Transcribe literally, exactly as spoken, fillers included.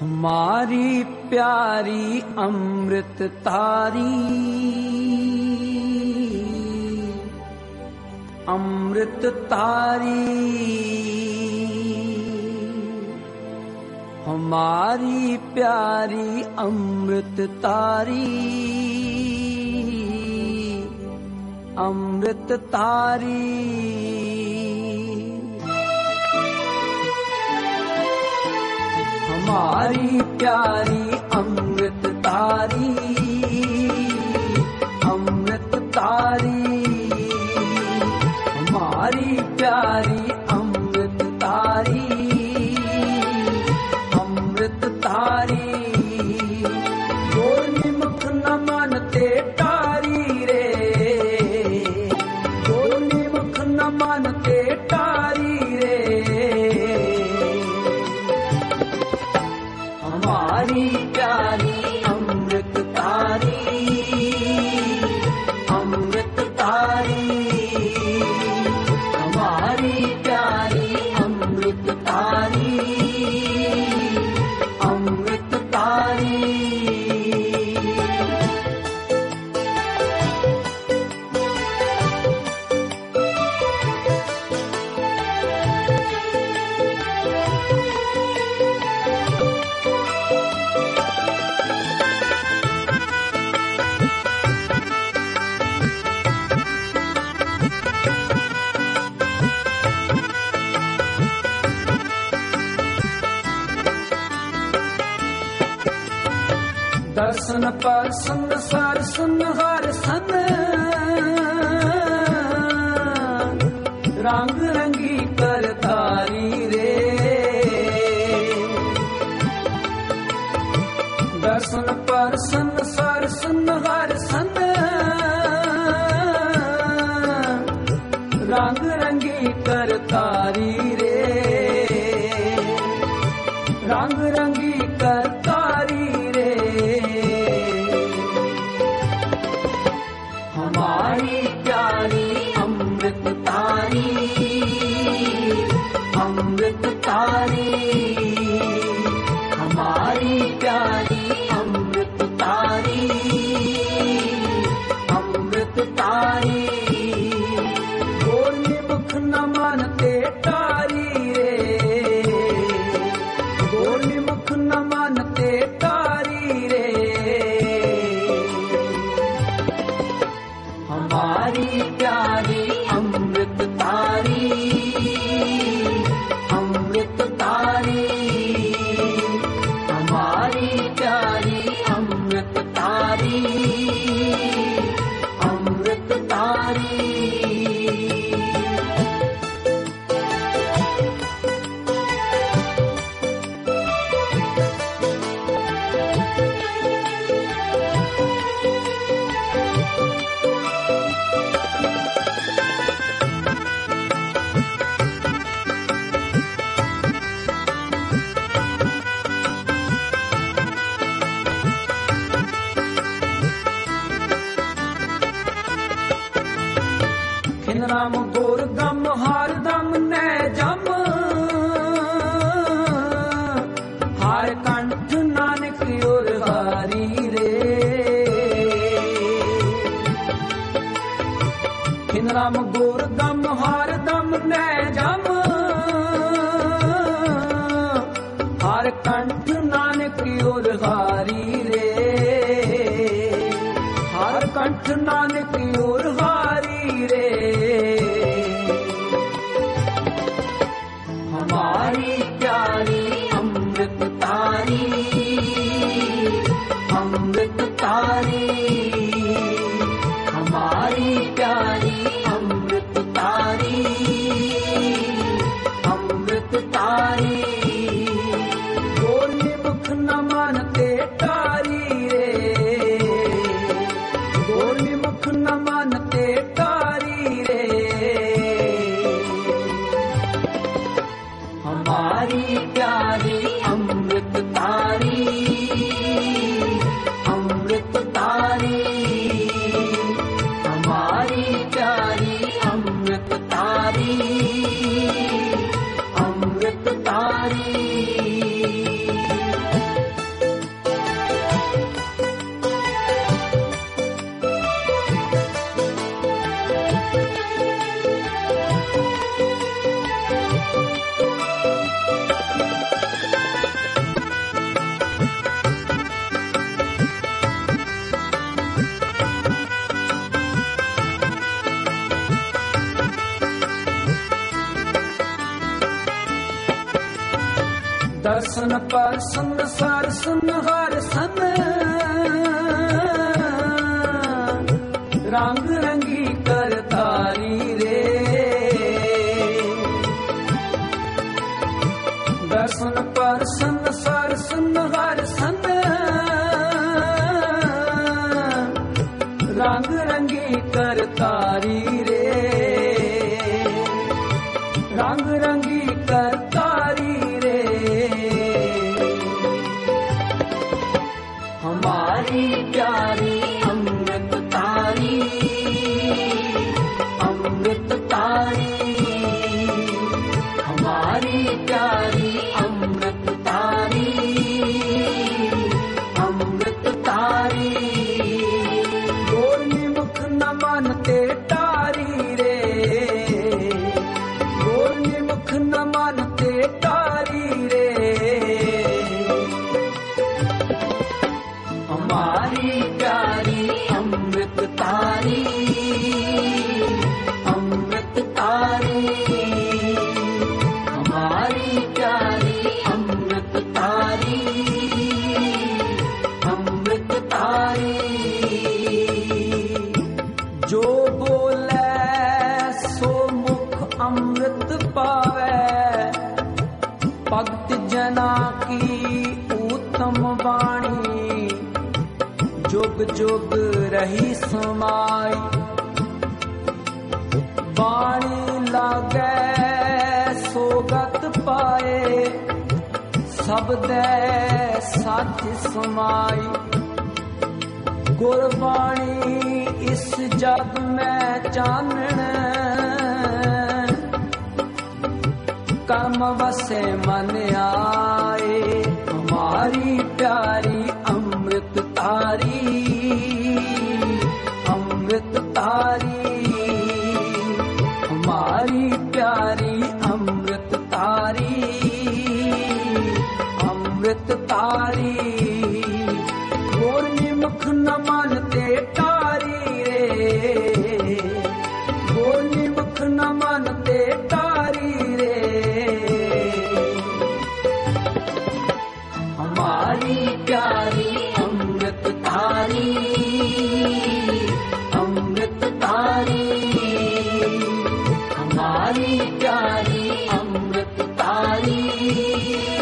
हमारी प्यारी अमृत तारी, अमृत तारी, हमारी प्यारी अमृत तारी, अमृत तारी। हमारी प्यारी अमृत तारी, अमृत तारी, हमारी प्यारी अमृत तारी, अमृत तारी। गोली मुख न मानते तारी रे, गोली मुख न मानते तारी रे। हमारी प्यारी अमृत तारी, अमृत तारी, हमारी प्यारी अमृत तारी, अमृत तारी। दर्शन पर सन सार सन हर सन, रंग रंगी कर तारी रे। दर्शन पर सन सार सन हर सन, रंग रंगी कर तारी रे, रंग रंगी कर तारी रे। हमारी प्यारी अमृत तारी, अमृत तारी, हमारी प्यारी अमृत तारी, अमृत तारी। गोली मुख न मानते तारी रे, गोली मुख न मानते तारी रे। हमारी प्यारी अमृत तारी, अमृत तारी, हमारी प्यारी अमृत तारी, अमृत तारी। राम गोर दम हार दम नै जम, हार कंठ नानक और हारी रे। खिन राम गोर दम हार दम नै जम, हार कंठ नानक और हारी रे, हार कंठ नानक और हारी रे। हमारी प्यारी अमृत तारी, अमृत तारी, हमारी प्यारी अमृत तारी, अमृत तारी। गोली मुख न मानते तारी रे, गोली मुख न मानते तारी रे। हमारी प्यारी अमृत तारी, अमृत तारी, हमारी प्यारी अमृत तारी, अमृत तारी। दर्शन पर संसार सुनहर सन रंग रंगी कर तारी रे दर्शन पर संसार सुनहर सन रंग रंगी कर तारी रे रंग रंगी कर तारी रे हमारी प्यारी अमृत तारी अमृत तारी हमारी प्यारी अमृत तारी अमृत तारी गोरनी मुख न मानते तारी रे गोरनी मुख न मानते तारी रे हमारी प्यारी अमृत तारी अमृत तारी हमारी प्यारी अमृत तारी अमृत तारी जो बोले सो मुख अमृत पावे भक्त जना की उत्तम वाणी जुग जुग रही समाई वाणी लागे सोगत पाए सबदे सच समाई गुरबाणी इस जग में चानण कर्म वसे मन आए हमारी प्यारी अमृत तारी अमृत तारी हमारी प्यारी अमृत तारी अमृत तारी गोरनी मुख न मानते तारी रे गोरनी मुख न मानते तारी रे हमारी प्यारी अमृत तारी अमृत तारी हमारी प्यारी अमृत तारी